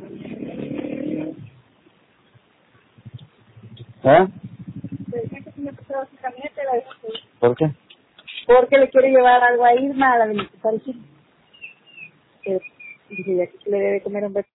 ¿Eh? ¿Por qué? Porque le quiere llevar algo a Irma a la Benito. Dice ya que le debe comer un beso.